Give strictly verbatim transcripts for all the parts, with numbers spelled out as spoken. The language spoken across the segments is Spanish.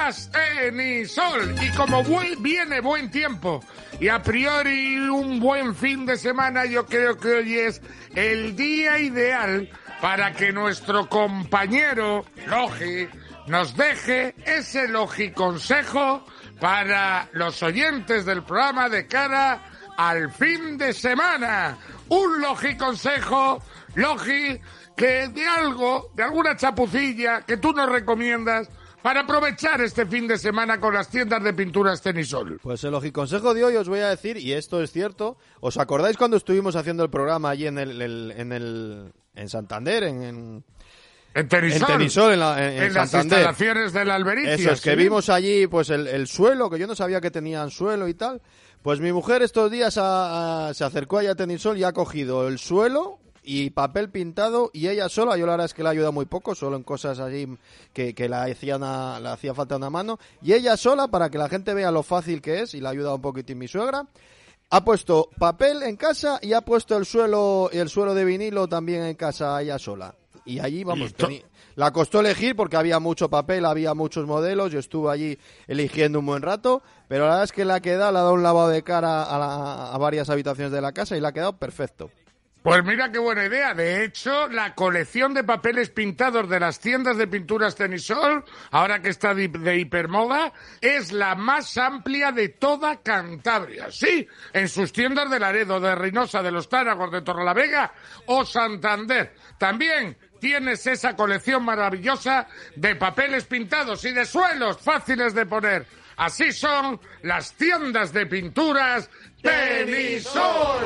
Pinturas Tenisol. Y como buen, viene buen tiempo y a priori un buen fin de semana, yo creo que hoy es el día ideal para que nuestro compañero Logi nos deje ese Logi consejo para los oyentes del programa de cara al fin de semana. Un Logi consejo, Logi, que de algo, de alguna chapucilla que tú nos recomiendas para aprovechar este fin de semana con las tiendas de pinturas Tenisol. Pues el logiconsejo de hoy os voy a decir, y esto es cierto, ¿os acordáis cuando estuvimos haciendo el programa allí en el, el en el en Santander, en, en En Tenisol, en, Tenisol, en, la, en, en las Santander. instalaciones de la Albericia? Eso es, que ¿sí? vimos allí pues el, el suelo, que yo no sabía que tenían suelo y tal. Pues mi mujer estos días a, a, se acercó allá a Tenisol y ha cogido el suelo y papel pintado, y ella sola, yo la verdad es que le ayuda muy poco, solo en cosas así que, que la hacía una, le hacía falta una mano, y ella sola, para que la gente vea lo fácil que es, y le ha ayudado un poquitín mi suegra, ha puesto papel en casa y ha puesto el suelo, el suelo de vinilo también en casa ella sola. Y allí, vamos, tení, la costó elegir porque había mucho papel, había muchos modelos, yo estuve allí eligiendo un buen rato, pero la verdad es que le ha quedado, le ha dado un lavado de cara a, la, a varias habitaciones de la casa y le ha quedado perfecto. Pues mira qué buena idea. De hecho, la colección de papeles pintados de las tiendas de pinturas Tenisol, ahora que está de, de hipermoda, es la más amplia de toda Cantabria. Sí, en sus tiendas de Laredo, de Reynosa, de Los Táragos, de Torrelavega o Santander. También tienes esa colección maravillosa de papeles pintados y de suelos fáciles de poner. Así son las tiendas de pinturas Tenisol.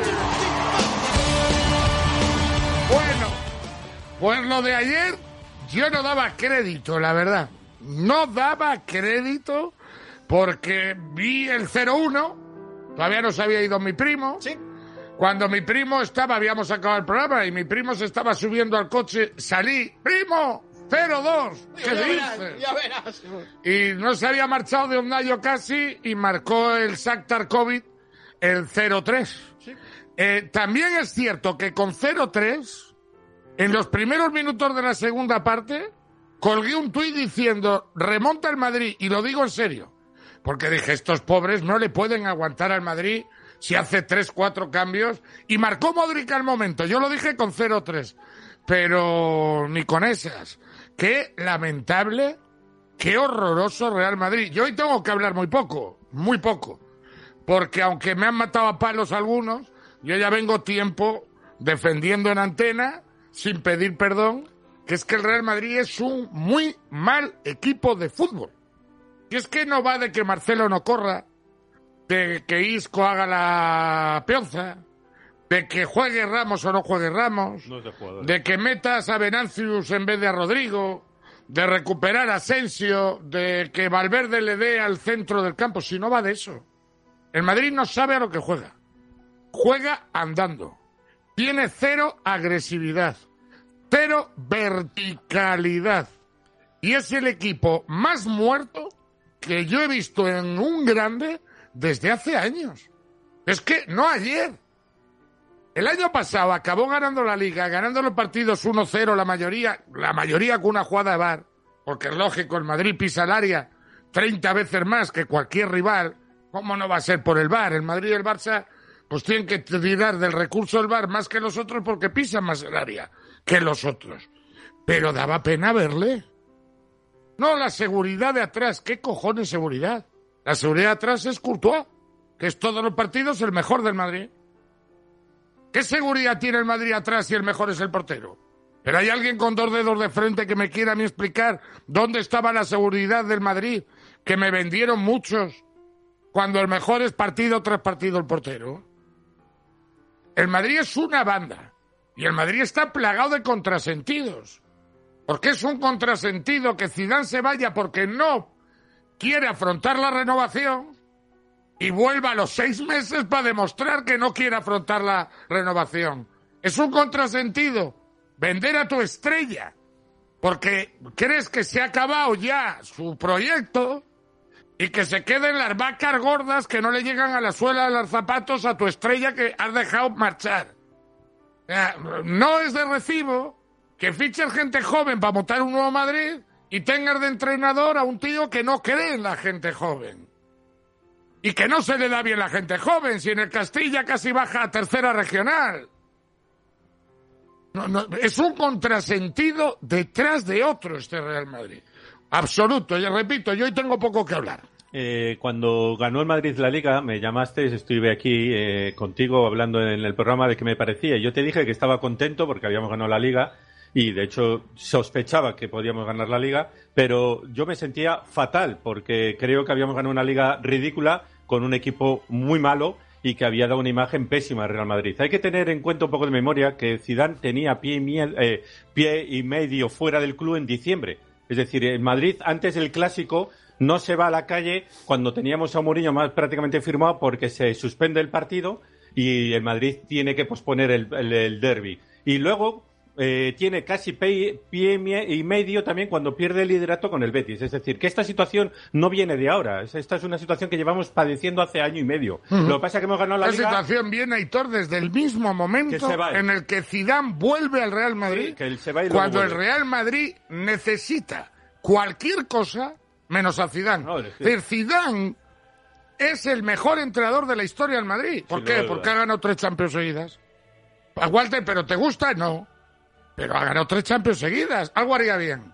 Bueno, pues lo de ayer yo no daba crédito, la verdad. No daba crédito porque vi el cero uno, todavía no se había ido mi primo. Sí. Cuando mi primo estaba, habíamos acabado el programa y mi primo se estaba subiendo al coche, salí, ¡primo! cero dos, ¿qué ya dices? verás, ya verás. Y no se había marchado de Ondayo casi y marcó el Shakhtar COVID el cero tres. Sí. Eh, también es cierto que con cero tres, en los primeros minutos de la segunda parte, colgué un tuit diciendo, remonta el Madrid, y lo digo en serio, porque dije, estos pobres no le pueden aguantar al Madrid si hace tres, cuatro cambios, y marcó Modric al momento, yo lo dije con cero tres, pero ni con esas. Qué lamentable, qué horroroso Real Madrid. Yo hoy tengo que hablar muy poco, muy poco, porque aunque me han matado a palos algunos, yo ya vengo tiempo defendiendo en antena, sin pedir perdón, que es que el Real Madrid es un muy mal equipo de fútbol. Y es que no va de que Marcelo no corra, de que Isco haga la peonza, de que juegue Ramos o no juegue Ramos, no es de, de que metas a Venantius en vez de a Rodrigo, de recuperar a Asensio, de que Valverde le dé al centro del campo. Si no va de eso. El Madrid no sabe a lo que juega. Juega andando. Tiene cero agresividad, cero verticalidad. Y es el equipo más muerto que yo he visto en un grande desde hace años. Es que no ayer. El año pasado acabó ganando la Liga, ganando los partidos uno cero, la mayoría, la mayoría con una jugada de V A R, porque es lógico, el Madrid pisa el área treinta veces más que cualquier rival. ¿Cómo no va a ser por el V A R? El Madrid y el Barça pues tienen que tirar del recurso del V A R más que los otros porque pisan más el área que los otros. Pero daba pena verle. No, la seguridad de atrás. ¿Qué cojones seguridad? La seguridad de atrás es Courtois, que es todos los partidos el mejor del Madrid. ¿Qué seguridad tiene el Madrid atrás si el mejor es el portero? Pero hay alguien con dos dedos de frente que me quiera a mí explicar dónde estaba la seguridad del Madrid, que me vendieron muchos, cuando el mejor es partido tras partido el portero. El Madrid es una banda, y el Madrid está plagado de contrasentidos. Porque es un contrasentido que Zidane se vaya porque no quiere afrontar la renovación y vuelva a los seis meses para demostrar que no quiere afrontar la renovación. Es un contrasentido vender a tu estrella porque crees que se ha acabado ya su proyecto y que se queden las vacas gordas que no le llegan a la suela de los zapatos a tu estrella que has dejado marchar. No es de recibo que fiches gente joven para montar un nuevo Madrid y tengas de entrenador a un tío que no cree en la gente joven. Y que no se le da bien la gente joven, si en el Castilla casi baja a tercera regional. No, no, es un contrasentido detrás de otro este Real Madrid. Absoluto, y repito, yo hoy tengo poco que hablar. Eh, cuando ganó el Madrid la Liga, me llamaste, estuve aquí eh, contigo hablando en el programa de qué me parecía. Yo te dije que estaba contento porque habíamos ganado la Liga y, de hecho, sospechaba que podíamos ganar la Liga, pero yo me sentía fatal porque creo que habíamos ganado una Liga ridícula con un equipo muy malo y que había dado una imagen pésima al Real Madrid. Hay que tener en cuenta un poco de memoria que Zidane tenía pie y, miel, eh, pie y medio fuera del club en diciembre. Es decir, el Madrid, antes del Clásico, no se va a la calle cuando teníamos a Mourinho más prácticamente firmado porque se suspende el partido y el Madrid tiene que posponer el, el, el derbi. Y luego eh, tiene casi pie, pie y medio también cuando pierde el liderato con el Betis. Es decir, que esta situación no viene de ahora. Esta es una situación que llevamos padeciendo hace año y medio. Uh-huh. Lo que pasa es que hemos ganado la, la Liga... La situación viene, Aitor, desde el mismo momento en el que Zidane vuelve al Real Madrid. Sí, que él se va y cuando vuelve. El Real Madrid necesita cualquier cosa menos a Zidane. No, es decir, Zidane es el mejor entrenador de la historia del Madrid. ¿Por sí, qué? No, Porque ha ganado tres Champions seguidas. A Walter, ¿pero te gusta? No. Pero ha ganado tres Champions seguidas. Algo haría bien.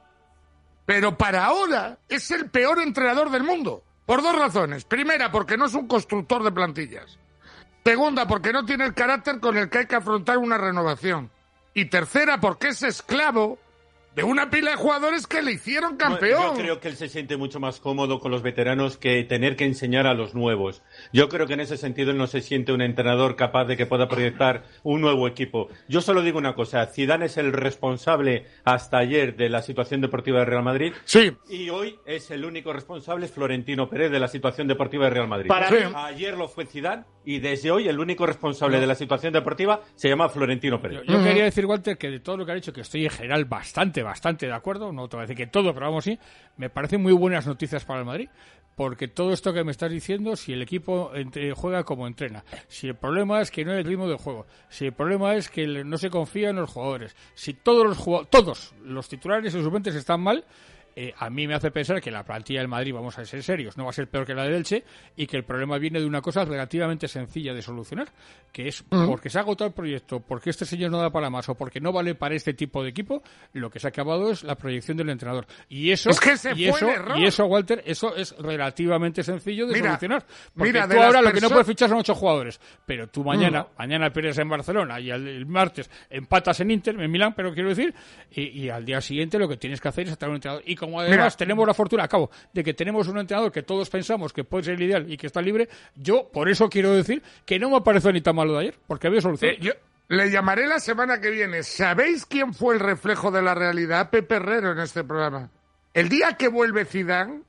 Pero para ahora es el peor entrenador del mundo. Por dos razones. Primera, porque no es un constructor de plantillas. Segunda, porque no tiene el carácter con el que hay que afrontar una renovación. Y tercera, porque es esclavo de una pila de jugadores que le hicieron campeón. Yo creo que él se siente mucho más cómodo con los veteranos que tener que enseñar a los nuevos. Yo creo que en ese sentido él no se siente un entrenador capaz de que pueda proyectar un nuevo equipo. Yo solo digo una cosa, Zidane es el responsable hasta ayer de la situación deportiva del Real Madrid. Sí. Y hoy es el único responsable Florentino Pérez de la situación deportiva del Real Madrid. Para sí. Ayer lo fue Zidane y desde hoy el único responsable no. de la situación deportiva se llama Florentino Pérez. Yo, yo quería decir, Walter, que de todo lo que ha dicho, que estoy en general bastante bastante de acuerdo, no te voy a decir que todo, pero vamos, sí, me parecen muy buenas noticias para el Madrid, porque todo esto que me estás diciendo, si el equipo entre, juega como entrena, si el problema es que no hay el ritmo del juego, si el problema es que no se confía en los jugadores, si todos los jugadores, todos los titulares y los suplentes están mal, Eh, a mí me hace pensar que la plantilla del Madrid, vamos a ser serios, no va a ser peor que la del Elche y que el problema viene de una cosa relativamente sencilla de solucionar, que es uh-huh. porque se ha agotado el proyecto, porque este señor no da para más o porque no vale para este tipo de equipo, lo que se ha acabado es la proyección del entrenador. Y eso, es que se y, fue eso el error. y eso, Walter, eso es relativamente sencillo de mira, solucionar. Porque mira, tú ahora lo perso- que no puedes fichar son ocho jugadores, pero tú mañana, uh-huh. mañana pierdes en Barcelona y el, el martes empatas en Inter, en Milán, pero quiero decir, y, y al día siguiente lo que tienes que hacer es traer un entrenador. Y como además mira, tenemos la fortuna, acabo, de que tenemos un entrenador que todos pensamos que puede ser el ideal y que está libre, yo por eso quiero decir que no me pareció ni tan malo de ayer, porque había solución. Eh, yo le llamaré la semana que viene. ¿Sabéis quién fue el reflejo de la realidad? Pepe Herrero en este programa. El día que vuelve Zidane,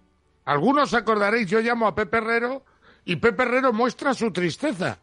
algunos acordaréis, yo llamo a Pepe Herrero y Pepe Herrero muestra su tristeza.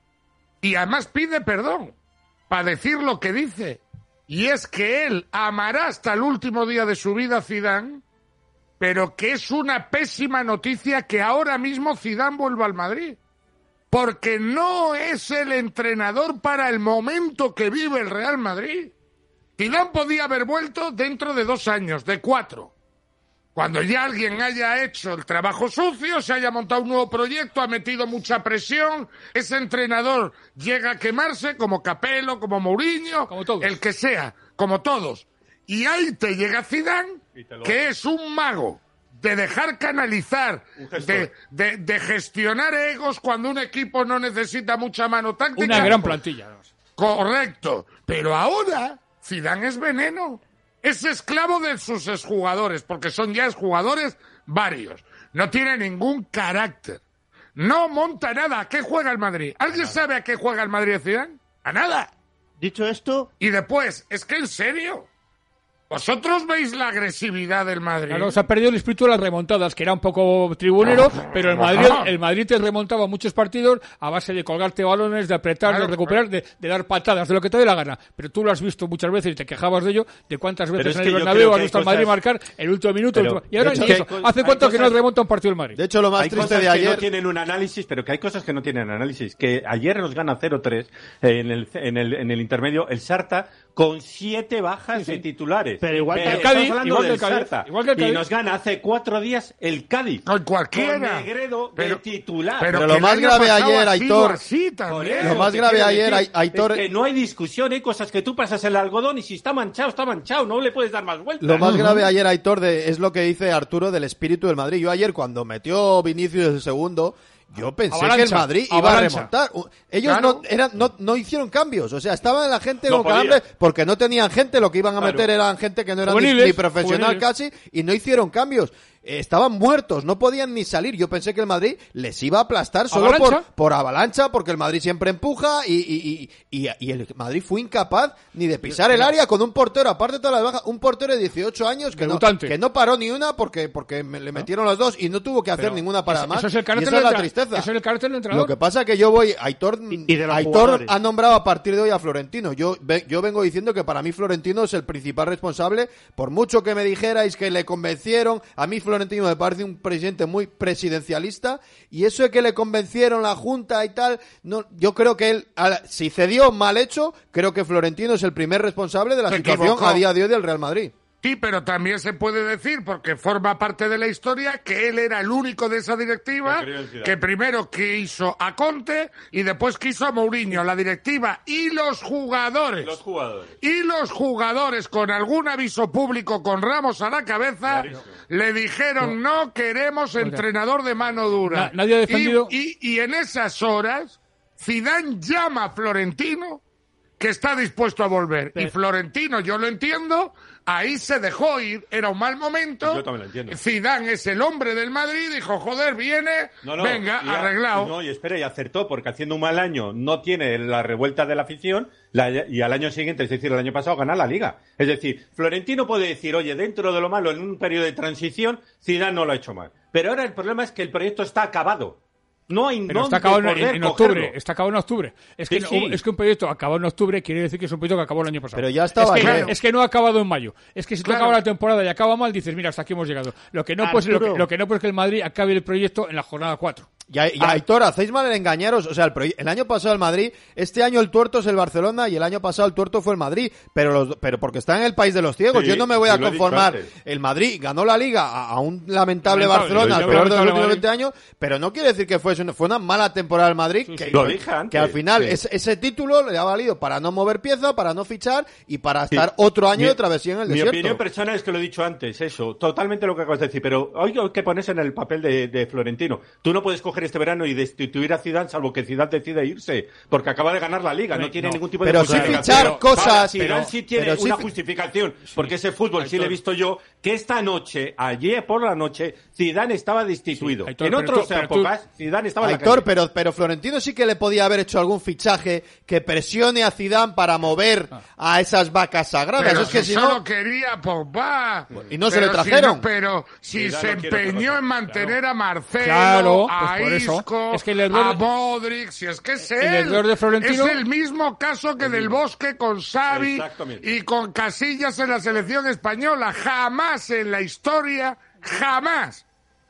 Y además pide perdón para decir lo que dice. Y es que él amará hasta el último día de su vida a Zidane, pero que es una pésima noticia que ahora mismo Zidane vuelva al Madrid. Porque no es el entrenador para el momento que vive el Real Madrid. Zidane podía haber vuelto dentro de dos años, de cuatro. Cuando ya alguien haya hecho el trabajo sucio, se haya montado un nuevo proyecto, ha metido mucha presión, ese entrenador llega a quemarse como Capello, como Mourinho, como todos. El que sea, como todos. Y ahí te llega Zidane, que es un mago de dejar canalizar, de, de, de gestionar egos cuando un equipo no necesita mucha mano táctica. Una gran plantilla. Correcto. Pero ahora Zidane es veneno. Es esclavo de sus exjugadores, porque son ya exjugadores varios. No tiene ningún carácter. No monta nada. ¿A qué juega el Madrid? ¿Alguien sabe a qué juega el Madrid, Zidane? A nada. Dicho esto... Y después, es que en serio... ¿Vosotros veis la agresividad del Madrid? Claro, se ha perdido el espíritu de las remontadas, que era un poco tribunero, pero el Madrid, el Madrid te remontaba muchos partidos a base de colgarte balones, de apretar, claro, de recuperar, de, de dar patadas, de lo que te dé la gana. Pero tú lo has visto muchas veces y te quejabas de ello, de cuántas veces en el Bernabéu has visto al Madrid marcar el último minuto. Pero, el... Y ahora ni eso. ¿Hace cuánto que no remonta un partido el Madrid? De hecho, lo más hay triste cosas de ayer... que no tienen un análisis, pero que hay cosas que no tienen análisis. Que ayer nos gana cero tres en el, en el, en el intermedio el Sarta con siete bajas sí, sí. de titulares. antes. Pero igual que el Cádiz, hablando igual que del el Cádiz, Zarza. igual que el Cádiz. Y nos gana hace cuatro días el Cádiz. Con cualquiera. Con Negredo pero, de titular. Pero, Pero que lo más el año grave pasado ayer, ha sido Aitor, así también. Lo más te grave quiero ayer, decir, Aitor- es que no hay discusión, hay cosas que tú pasas el algodón y si está manchado, está manchado, no le puedes dar más vueltas. Lo más grave ayer, Aitor, de, es lo que dice Arturo del espíritu del Madrid. Yo ayer, cuando metió Vinicius el segundo, yo pensé Avalancha, que el Madrid iba avalancha. a remontar. Ellos Claro. no, eran, no, no hicieron cambios. O sea, estaban la gente No con podía. calambre porque no tenían gente. Lo que iban a Claro. meter eran gente que no era ni, Juveniles, ni profesional juveniles. casi y no hicieron cambios. Eh, Estaban muertos, no podían ni salir. Yo pensé que el Madrid les iba a aplastar solo por, Avalancha. por avalancha, porque el Madrid siempre empuja y, y, y, y, y el Madrid fue incapaz ni de pisar el área con un portero, aparte de todas las bajas, un portero de dieciocho años que no, Debutante. que no paró ni una porque, porque me- le metieron los dos y no tuvo que hacer Pero ninguna parada eso- más. Eso es el y carácter esa es del la entra- tristeza. Eso es el carácter del entrenador. Lo que pasa es que yo voy, Aitor, Y- y de los Aitor jugadores. ha nombrado a partir de hoy a Florentino. Yo, ve- yo vengo diciendo que para mí Florentino es el principal responsable. Por mucho que me dijerais que le convencieron, a mí Florentino me parece un presidente muy presidencialista. Y eso de que le convencieron la Junta y tal, no, yo creo que él, a la- si cedió mal hecho, creo que Florentino es el primer responsable de la Se situación equivocó. a día de hoy del Real Madrid. Sí, pero también se puede decir, porque forma parte de la historia, que él era el único de esa directiva Que creyó en Zidane. que primero quiso a Conte y después quiso a Mourinho. La directiva y los jugadores. Los jugadores. Y los jugadores, con algún aviso público con Ramos a la cabeza, Clarísimo. le dijeron no queremos entrenador de mano dura. Na- nadie ha defendido- Y, y, y en esas horas, Zidane llama a Florentino que está dispuesto a volver. Pero- Y Florentino, yo lo entiendo, ahí se dejó ir, era un mal momento. Yo también lo entiendo. Zidane es el hombre del Madrid, dijo, joder, viene, No, no, venga, y a- arreglado. No, y espera, y acertó, porque haciendo un mal año no tiene la revuelta de la afición, la- y al año siguiente, es decir, el año pasado, ganar la Liga. Es decir, Florentino puede decir, oye, dentro de lo malo, en un periodo de transición, Zidane no lo ha hecho mal. Pero ahora el problema es que el proyecto está acabado. No hay Pero dónde está acabado en, poder en octubre. cogerlo. Está acabado en octubre. Es que, Sí, no- sí. es que un proyecto acabado en octubre quiere decir que es un proyecto que acabó el año pasado. Pero ya estaba es que, ayer. es que no ha acabado en mayo. Es que si tú Claro. acabas la temporada y acaba mal, dices, mira, hasta aquí hemos llegado. Lo que no puede, lo que, Arturo. lo que no puede es que el Madrid acabe el proyecto en la jornada cuatro. Y, y Aitor, hacéis mal en engañaros. O sea, el, proye- el año pasado el Madrid, este año el tuerto es el Barcelona y el año pasado el tuerto fue el Madrid. Pero los, pero porque está en el país de los ciegos. Sí, Yo no me voy yo a lo he dicho conformar. antes. El Madrid ganó la Liga a, a un lamentable, Lamentable, Barcelona, lo el he dicho, peor de los lamentable últimos Madrid. veinte años. Pero no quiere decir que fue, fue una mala temporada del Madrid. que, sí. Lo dije antes. que al final Sí. ese, ese título le ha valido para no mover pieza, para no fichar y para Sí. estar otro año Mi- de travesía en el Mi desierto. opinión personal es que lo he dicho antes, eso, totalmente lo que acabas de decir, pero hoy hay que ponerse en el papel de, de Florentino. Tú no puedes coger este verano y destituir a Zidane salvo que Zidane decide irse, porque acaba de ganar la Liga, no tiene no. ningún tipo de Pero sí justificación. fichar cosas, Ahora, Zidane pero- sí tiene pero sí una fi- justificación, porque ese fútbol sí le he visto yo, que esta noche, ayer por la noche, Zidane estaba destituido. Sí, Aitor, en pero otras tú- pero tú- épocas, Zidane estaba en la Aitor, calle. pero, pero Florentino sí que le podía haber hecho algún fichaje que presione a Zidane para mover a esas vacas sagradas. Pero es que si si solo no, quería Pogba. Y no se Pero le trajeron. si no- pero si Zidane se no quiere empeñó otro en mantener a Marcelo, Claro, a pues por eso. Isco, Es que el error- a Modric, si es que es el él. error de Florentino- Es el mismo caso que del Bosque con Xavi Exactamente. y con Casillas en la selección española. Jamás en la historia, jamás,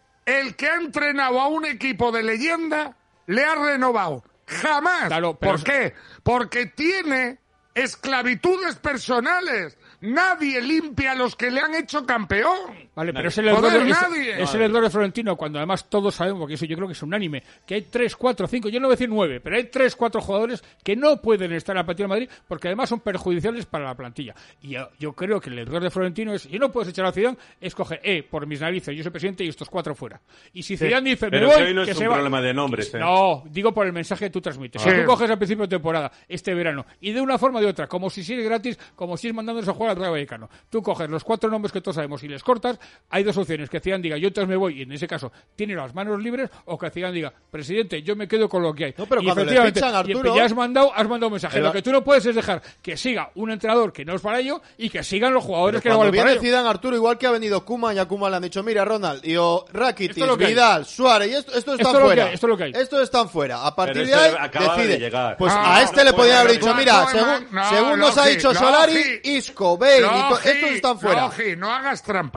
el que ha entrenado a un equipo de leyenda le ha renovado. Jamás. Claro, pero ¿Por es- qué? Porque tiene esclavitudes personales. Nadie limpia a los que le han hecho campeón. Vale, pero Nadie. es el error, Joder, de, es- nadie. es el error de Florentino, cuando además todos sabemos, porque eso yo creo que es unánime, que hay tres, cuatro, cinco, yo no voy a decir nueve, pero hay tres, cuatro jugadores que no pueden estar en la plantilla de Madrid porque además son perjudiciales para la plantilla. Y yo, yo creo que el error de Florentino es, si no puedes echar a Zidane, es coger, eh, por mis narices, yo soy presidente y estos cuatro fuera. Y si Zidane dice, me Pero voy, que hoy no que es se un va. problema de nombres, ¿eh? No, digo por el mensaje que tú transmites. Sí. Si tú coges al principio de temporada, este verano, y de una forma o de otra, como si es gratis, como si es mandándonos a jugar al Rayo Vallecano, tú coges los cuatro nombres que todos sabemos y les cortas, hay dos opciones, que Zidane diga, yo entonces me voy, y en ese caso tiene las manos libres, o que Zidane diga, presidente, yo me quedo con lo que hay. No, pero y cuando le efectivamente, fichan a y Arturo- ya has mandado, has mandado un mensaje. El- Lo que tú no puedes es dejar que siga un entrenador que no es para ello, y que sigan los jugadores que no cuando valen para viene ello. Zidane, Arturo, igual que ha venido Koeman y a Koeman le han dicho, mira, Ronald, y o Rakitic, Esto es lo que hay. Vidal, Suárez, y esto, estos Esto están es lo que fuera. hay, esto es lo que hay. Estos están fuera. A partir Pero de este ahí, acaba de decide. llegar. Pues Ah, a este no le puede podían haber haber dicho, no, mira, no, según, no, según nos ha Logi, dicho Solari, Logi. Isco, Bale, y to- Logi, estos están fuera. Logi, no hagas trampas.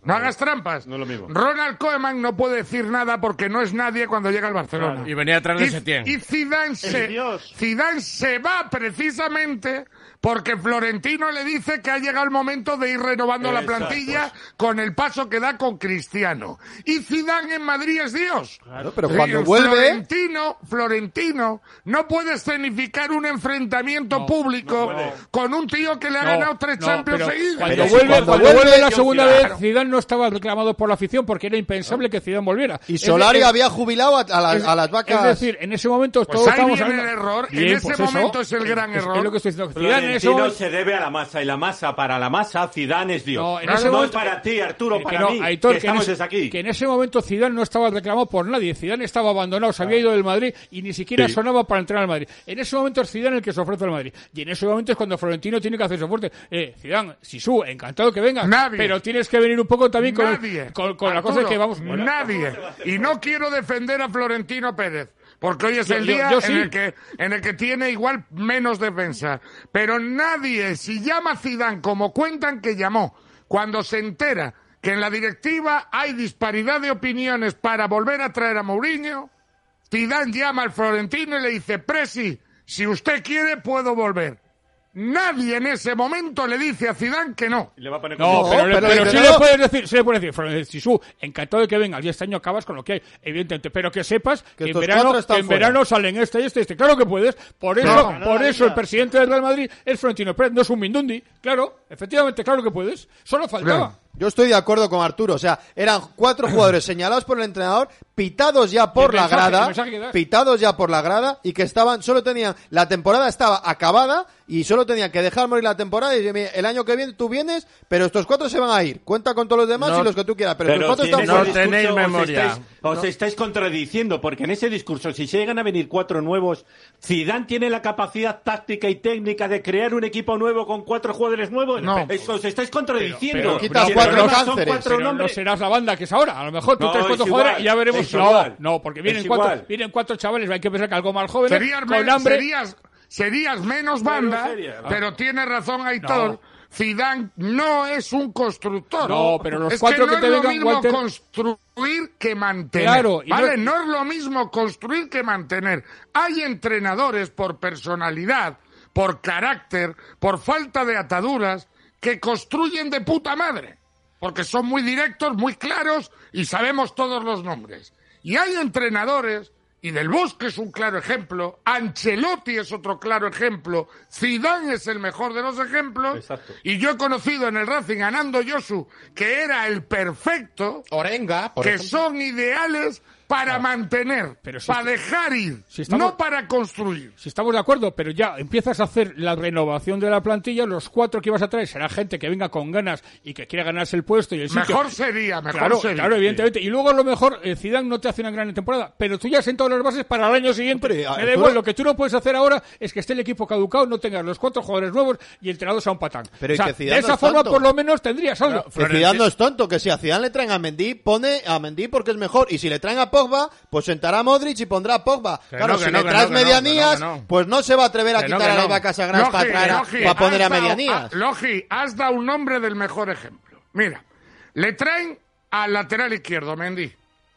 No hagas trampas. No es lo mismo. Ronald Koeman no puede decir nada porque no es nadie cuando llega al Barcelona. Claro. Y venía atrás de Y- Setién. Y Zidane se, Dios. Zidane se va precisamente porque Florentino le dice que ha llegado el momento de ir renovando la Exacto. plantilla con el paso que da con Cristiano. Y Zidane en Madrid es Dios. Claro, pero Sí, cuando vuelve... Florentino, Florentino no puede escenificar un enfrentamiento No, público no puede. con un tío que le ha No, ganado tres no, Champions pero seguidas. Cuando, Pero si vuelve, cuando cuando vuelve, vuelve la yo, segunda claro. vez, Zidane no estaba reclamado por la afición porque era impensable que Zidane volviera. Y Es Solari de- había jubilado a, a la- es- a las vacas... Es decir, en ese momento Pues todos ahí estábamos viene hablando- el error, en Bien, ese pues eso. momento es el gran Es- error. Es lo que estoy diciendo. Zidane en ese Florentino momento... se debe a la masa y la masa, para la masa, Zidane es Dios. No, en no ese es momento- para ti, Arturo, Que para no, mí, Aitor, que que en estamos ese- desde aquí. que en ese momento Zidane no estaba reclamado por nadie. Zidane estaba abandonado, se había ido del Madrid y ni siquiera Sí. sonaba para entrar al Madrid. En ese momento es Zidane el que se ofrece al Madrid. Y en ese momento es cuando Florentino tiene que hacer soporte. Eh, Zidane, Sisu, encantado que vengas. Nadie. Pero tienes que venir un poco también con, Nadie. con, con la Arturo, cosa que vamos... Bueno, nadie. Y no quiero defender a Florentino Pérez, porque hoy es Yo- el yo- día yo sí. en, el que, en el que tiene igual menos defensa. Pero nadie, si llama a Zidane como cuentan que llamó, cuando se entera que en la directiva hay disparidad de opiniones para volver a traer a Mourinho, Zidane llama al Florentino y le dice, Presi, si usted quiere puedo volver. Nadie en ese momento le dice a Zidane que no. Y le va a poner No, como- pero, No, le- pero pero el sí entrenador- le puedes decir, sí le puedes decir, Fran- Sisu, encantado de que vengas, y este año acabas con lo que hay, evidentemente, pero que sepas que, en estos verano, cuatro están que en fuera. verano salen este y este y este. Claro que puedes, por eso, No, por no, eso no, el presidente del Real Madrid es Florentino Pérez, no es un Mindundi, claro, efectivamente, claro que puedes, solo faltaba. Yo estoy de acuerdo con Arturo, o sea, eran cuatro jugadores señalados por el entrenador, pitados ya por El la mensaje, el grada, mensaje que das. pitados ya por la grada y que estaban, solo tenían, la temporada estaba acabada y solo tenían que dejar morir la temporada y decir, "Mira, el año que viene tú vienes, pero estos cuatro se van a ir, cuenta con todos los demás No. y los que tú quieras, pero, Pero estos cuatro si están en no ese fuera". tenéis discurso memoria. Os, estáis, os estáis contradiciendo, porque en ese discurso, si llegan a venir cuatro nuevos, Zidane tiene la capacidad táctica y técnica de crear un equipo nuevo con cuatro jugadores nuevos. No. Eso os estáis contradiciendo. Pero- pero quitas Si el cuatro problema son cánceres. cuatro Pero no nombres. serás la banda que es ahora. A lo mejor tú No, traes cuatro es jugadores igual, y ya veremos. es No, igual. no, porque vienen Es cuatro, igual. vienen cuatro chavales. Hay que pensar que algo más jóvenes. Serías, con men- hambre. serías, serías menos banda, sería. pero tiene razón Aitor. No. Zidane no es un constructor. No, pero los es cuatro que que no te es lo vengan, mismo Walter- construir que mantener. Claro, y ¿vale? no- No... es lo mismo construir que mantener. Hay entrenadores por personalidad, por carácter, por falta de ataduras, que construyen de puta madre. Porque son muy directos, muy claros y sabemos todos los nombres. Y hay entrenadores, y Del Bosque es un claro ejemplo, Ancelotti es otro claro ejemplo, Zidane es el mejor de los ejemplos, Exacto. y yo he conocido en el Racing a Nando Yosu, que era el perfecto, Orenga, por que ejemplo. son ideales para mantener, pero si para est- dejar ir, si estamos- no para construir. Si estamos de acuerdo, pero ya empiezas a hacer la renovación de la plantilla, los cuatro que ibas a traer será gente que venga con ganas y que quiera ganarse el puesto y el sitio. Mejor sería, mejor Claro, sería. claro, evidentemente. Y luego a lo mejor eh, Zidane no te hace una gran temporada, pero tú ya has sentado las bases para el año siguiente. Hombre, Me da Arturo- igual, lo que tú no puedes hacer ahora es que esté el equipo caducado, no tengas los cuatro jugadores nuevos y el entrenador sea un patán. Pero O sea, y que Zidane de no esa es forma tonto. por lo menos tendrías algo. Que Zidane no es tonto, que si a Zidane le traen a Mendy, pone a Mendy porque es mejor. Y si le traen a Pogba, pues sentará a Modric y pondrá a Pogba. Que claro, no, que si no, le que traes no, que no, medianías, que no, que no. pues no se va a atrever a Que no, quitar que a las no. vacas sagradas para, traer a- Logi, para poner a has dado- medianías. ah, Logi, has dado un nombre del mejor ejemplo. Mira, le traen al lateral izquierdo, Mendy.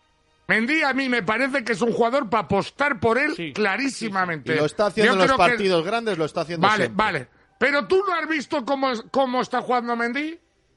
Mendy a mí me parece que es un jugador para apostar por él Sí, clarísimamente. Y lo está haciendo Yo en los creo que- partidos grandes, lo está haciendo Vale, siempre. vale. Pero tú no has visto cómo, es- cómo está jugando Mendy.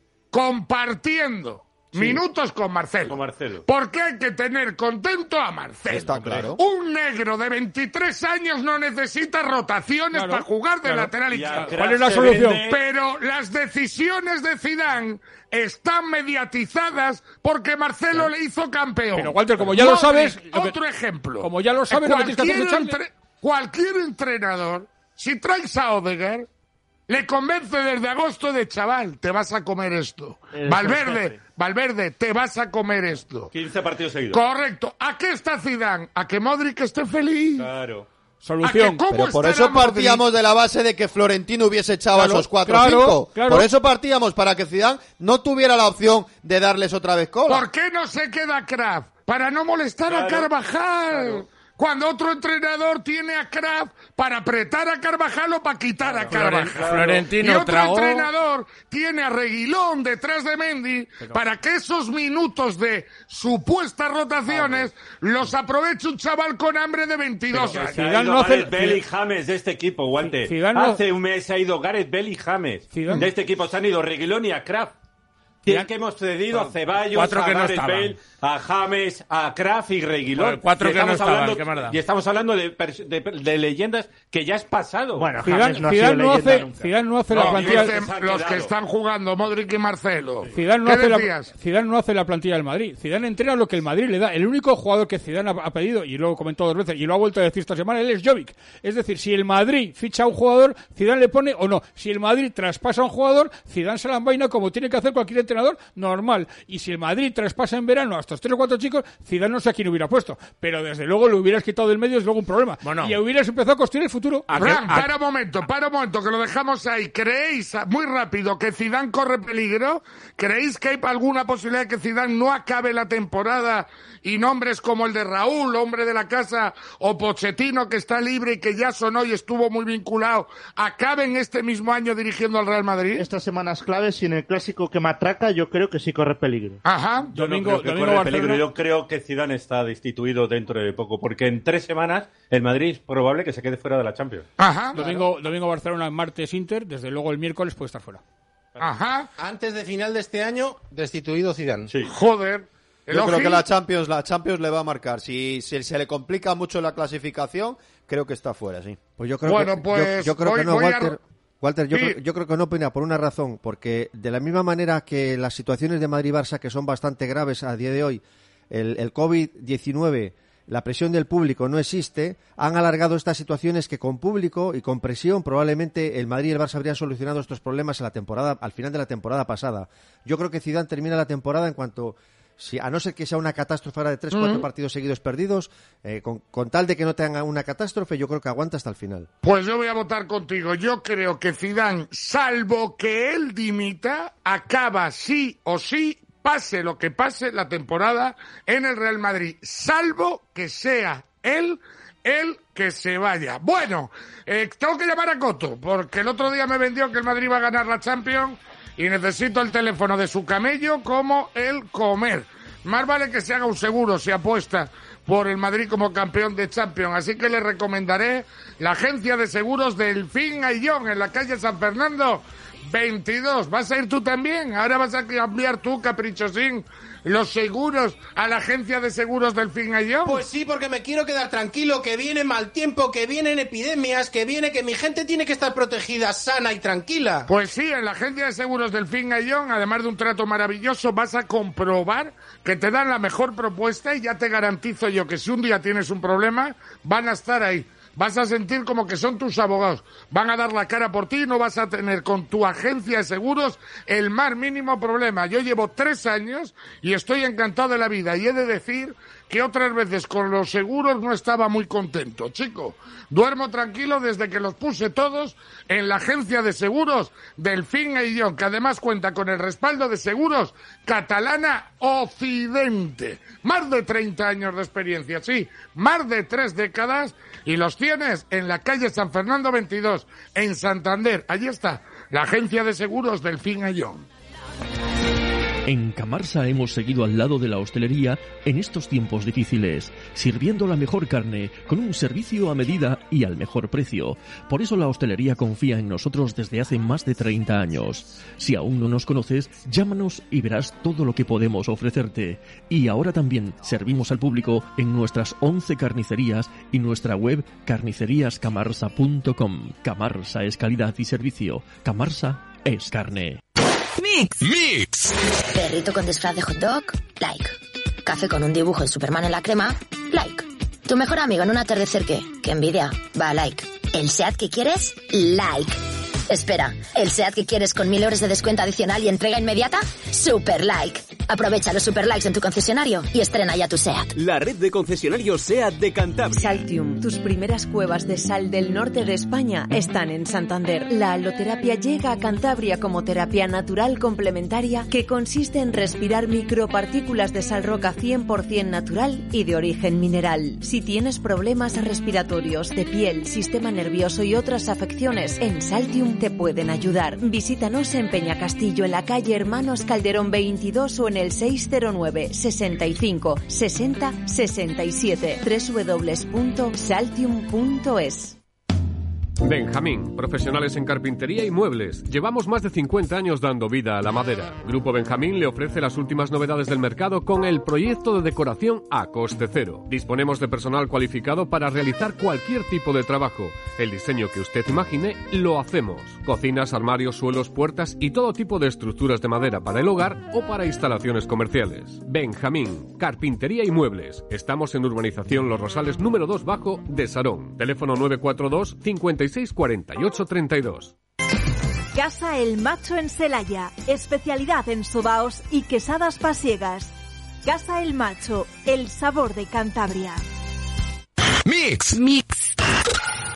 Compartiendo minutos con Marcelo. Con Marcelo. Porque hay que tener contento a Marcelo. Está claro. Un negro de veintitrés años no necesita rotaciones Claro, para jugar de claro. lateral Y a izquierdo. Kraft ¿Cuál es la se solución? vende- Pero las decisiones de Zidane están mediatizadas porque Marcelo le hizo campeón. Pero, Walter, como ya lo Modric, sabes, lo que- otro ejemplo. como ya lo sabes, lo que tienes que hacer es Cualquier echarle. entre- Cualquier entrenador, si traes a Odegaard, le convence desde agosto de chaval, te vas a comer esto. El Valverde, jefe. Valverde, te vas a comer esto. quince partidos seguidos. Correcto. ¿A qué está Zidane? A que Modric esté feliz. Claro. Solución. ¿A que cómo Pero por estará eso partíamos Modric? de la base de que Florentino hubiese echado Claro, a esos cuatro o claro, cinco. claro. Por eso partíamos, para que Zidane no tuviera la opción de darles otra vez cola. ¿Por qué no se queda Kraft? Para no molestar a Claro, Carvajal. claro. cuando otro entrenador tiene a Kraft para apretar a Carvajal o para quitar a Carvajal. Florentino y otro tragó... entrenador tiene a Reguilón detrás de Mendy Pero... para que esos minutos de supuestas rotaciones los aproveche un chaval con hambre de veintidós Pero años. se ha Zidane ido no hace- Gareth Bale y James de este equipo, Guante. Zidane no- Hace un mes se ha ido Gareth Bale y James Zidane- de este equipo. Se han ido Reguilón y a Kraft. Zidane- Que hemos cedido a Ceballos, Cuatro a que no Gareth estaban. Bale, a James, a Kraft y Reguilón. Bueno, cuatro Y que no estamos estaban, hablando- qué más da. Y estamos hablando de, pers- de, de leyendas que ya es pasado. Bueno, Zidane, James no ha Zidane sido no leyenda hace, nunca. Zidane no hace la No, plantilla... dicen se ha los que quedado. están jugando, Modric y Marcelo. Zidane no, ¿Qué hace la, decías? Zidane no hace la plantilla del Madrid. Zidane entrena lo que el Madrid le da. El único jugador que Zidane ha, ha pedido, y lo he comentado dos veces, y lo ha vuelto a decir esta semana, él es Jovic. Es decir, si el Madrid ficha a un jugador, Zidane le pone o no. Si el Madrid traspasa a un jugador, Zidane se la envaina como tiene que hacer cualquier entrenador normal. Y si el Madrid traspasa en verano a estos tres o cuatro chicos, Zidane no sé a quién hubiera puesto. Pero desde luego lo hubieras quitado del medio, es luego un problema. Bueno. Y hubieras empezado a construir el futuro. ¿A qué- Fran, a- para un momento, para un momento, que lo dejamos ahí. ¿Creéis, muy rápido, que Zidane corre peligro? ¿Creéis que hay alguna posibilidad de que Zidane no acabe la temporada y nombres como el de Raúl, hombre de la casa, o Pochettino, que está libre y que ya sonó y estuvo muy vinculado, acaben este mismo año dirigiendo al Real Madrid? Estas semanas claves y en el clásico que matraca yo creo que sí corre peligro. Ajá. Yo Domingo- no creo que domingo corre Barcelona. peligro. Yo creo que Zidane está destituido dentro de poco, porque en tres semanas el Madrid es probable que se quede fuera de la Champions. Ajá. Domingo, domingo Barcelona, martes Inter, desde luego el miércoles puede estar fuera. Ajá. Antes de final de este año, destituido Zidane. Sí. Joder. El Yo creo Oji- que la Champions, la Champions le va a marcar. Si, si se le complica mucho la clasificación, creo que está fuera, sí. Pues yo creo Bueno, que, pues yo, yo creo voy- que no, voy a- Walter. Walter, yo, Sí. creo, yo creo que no opina por una razón, porque de la misma manera que las situaciones de Madrid-Barça, que son bastante graves a día de hoy, el, el COVID diecinueve, la presión del público no existe, han alargado estas situaciones que con público y con presión probablemente el Madrid y el Barça habrían solucionado estos problemas en la temporada, al final de la temporada pasada. Yo creo que Zidane termina la temporada en cuanto... Si, a no ser que sea una catástrofe ahora de tres, cuatro partidos seguidos perdidos, eh, con, con tal de que no tenga una catástrofe, yo creo que aguanta hasta el final. Pues yo voy a votar contigo. Yo creo que Zidane, salvo que él dimita, acaba sí o sí, pase lo que pase, la temporada en el Real Madrid. Salvo que sea él el que se vaya. Bueno, eh, tengo que llamar a Coto, porque el otro día me vendió que el Madrid va a ganar la Champions y necesito el teléfono de su camello como el comer. Más vale que se haga un seguro si apuesta por el Madrid como campeón de Champions. Así que le recomendaré la agencia de seguros Delfín Ayllón en la calle San Fernando veintidós. ¿Vas a ir tú también? Ahora vas a cambiar tú, caprichosín, los seguros a la agencia de seguros Delfín Ayllón. Pues sí, porque me quiero quedar tranquilo, que viene mal tiempo, que vienen epidemias, que viene que mi gente tiene que estar protegida, sana y tranquila. Pues sí, en la agencia de seguros Delfín Ayllón, además de un trato maravilloso, vas a comprobar que te dan la mejor propuesta y ya te garantizo yo que si un día tienes un problema, van a estar ahí. Vas a sentir como que son tus abogados. Van a dar la cara por ti y no vas a tener con tu agencia de seguros el más mínimo problema. Yo llevo tres años y estoy encantado de la vida. Y he de decir que otras veces con los seguros no estaba muy contento. Chico, duermo tranquilo desde que los puse todos en la agencia de seguros Delfín Ayllón, que además cuenta con el respaldo de seguros Catalana Occidente. Más de treinta años de experiencia, sí, más de tres décadas, y los tienes en la calle San Fernando veintidós, en Santander. Allí está, la agencia de seguros Delfín Ayllón. En Camarsa hemos seguido al lado de la hostelería en estos tiempos difíciles, sirviendo la mejor carne, con un servicio a medida y al mejor precio. Por eso la hostelería confía en nosotros desde hace más de treinta años. Si aún no nos conoces, llámanos y verás todo lo que podemos ofrecerte. Y ahora también servimos al público en nuestras once carnicerías y nuestra web carnicerías camarsa punto com. Camarsa es calidad y servicio. Camarsa es carne. Mix. Mix. Perrito con disfraz de hot dog, like. Café con un dibujo de Superman en la crema, like. Tu mejor amigo en un atardecer, ¿qué? ¿Qué envidia? Va, like. ¿El SEAT que quieres? Like. Espera, ¿el SEAT que quieres con mil euros de descuento adicional y entrega inmediata? Super like. Aprovecha los super likes en tu concesionario y estrena ya tu SEAT. La red de concesionarios SEAT de Cantabria. Saltium, tus primeras cuevas de sal del norte de España están en Santander. La aloterapia llega a Cantabria como terapia natural complementaria que consiste en respirar micropartículas de sal roca cien por ciento natural y de origen mineral. Si tienes problemas respiratorios, de piel, sistema nervioso y otras afecciones, en Saltium te pueden ayudar. Visítanos en Peñacastillo, en la calle Hermanos Calderón veintidós o en el seis cero nueve, sesenta y cinco, sesenta, sesenta y siete. doble u doble u doble u punto saltium punto es. Benjamín, profesionales en carpintería y muebles. Llevamos más de cincuenta años dando vida a la madera. Grupo Benjamín le ofrece las últimas novedades del mercado con el proyecto de decoración a coste cero. Disponemos de personal cualificado para realizar cualquier tipo de trabajo. El diseño que usted imagine, lo hacemos. Cocinas, armarios, suelos, puertas y todo tipo de estructuras de madera para el hogar o para instalaciones comerciales. Benjamín, carpintería y muebles. Estamos en Urbanización Los Rosales número dos bajo de Sarón. Teléfono nueve cuatro dos, cincuenta y seis, cuarenta y ocho, treinta y dos. Casa El Macho en Celaya, especialidad en sobaos y quesadas pasiegas. Casa El Macho, el sabor de Cantabria. Mix. Mix.